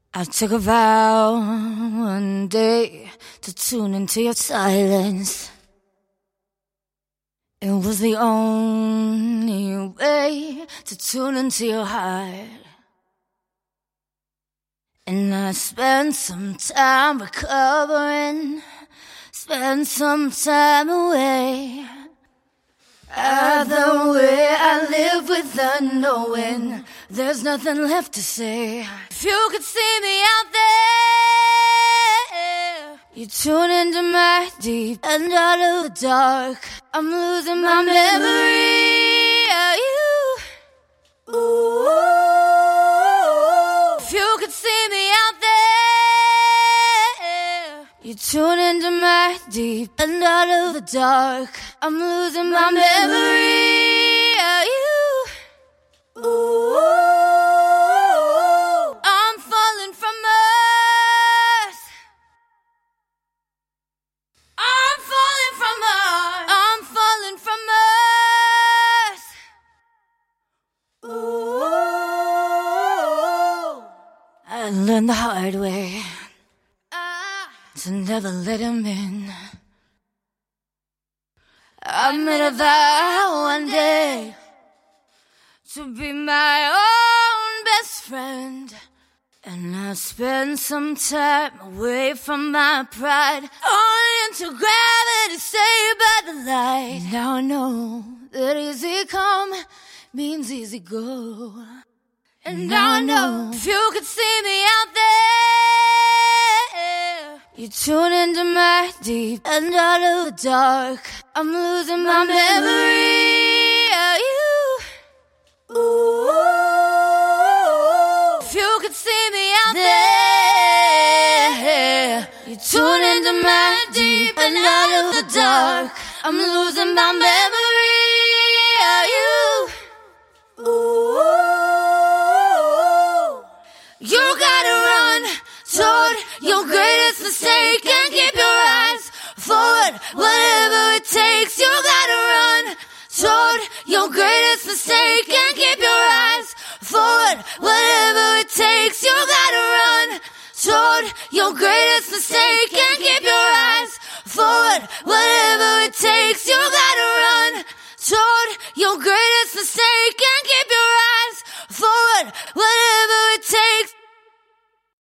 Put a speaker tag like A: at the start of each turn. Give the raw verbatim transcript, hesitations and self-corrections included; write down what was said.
A: I took a vow one day to tune into your silence. It was the only way to tune into your heart. And I spent some time recovering, spent some time away. Either way, I live with the knowing there's nothing left to say. If you could see me out there, you tune into my deep and out of the dark. I'm losing my memory of you. Ooh. If you could see me out there, you tune into my deep and out of the dark. I'm losing my memory of you. Ooh. I'm falling from Earth. I'm falling from Earth. I'm falling from Earth. Ooh. I learned the hard way to never let him in. I made a vow one day to be my own best friend. And I spent some time away from my pride, on into gravity, saved by the light. Now I know that easy come means easy go. And now I know if you could see me out there, you tune into my deep and out of the dark. I'm losing my memory of you. Ooh. If you could see me out there, you tune into my deep and out of the dark. I'm losing my memory of you. Ooh. You gotta run toward your greatest mistake and keep your eyes forward, whatever it takes. You gotta run toward your greatest mistake and keep your eyes forward, whatever it takes. You gotta run toward your greatest mistake and keep your eyes forward, whatever it takes. You gotta run toward your greatest mistake and keep your eyes forward, whatever it takes.